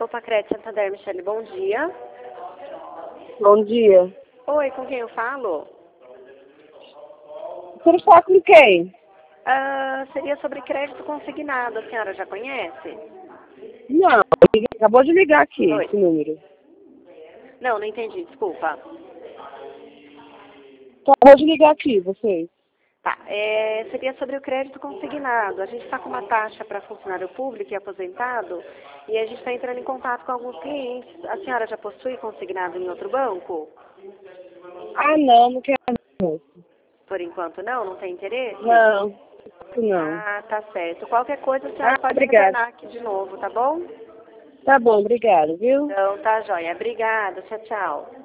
Sopacred Santander, Michele, bom dia. Bom dia. Oi, com quem eu falo? Quero falar com quem? Seria sobre crédito consignado, a senhora já conhece? Não, acabou de ligar aqui, Oi. esse número. Não entendi, desculpa. Acabou de ligar aqui, vocês. Tá, seria sobre o crédito consignado. A gente está com uma taxa para funcionário público e aposentado e a gente está entrando em contato com alguns clientes. A senhora já possui consignado em outro banco? Ah, não quero não. Por enquanto não tem interesse? Não. Ah, tá certo. Qualquer coisa a senhora pode Obrigada. retornar aqui de novo, tá bom? Tá bom, obrigado, viu? Então tá joia. Obrigada, tchau, tchau.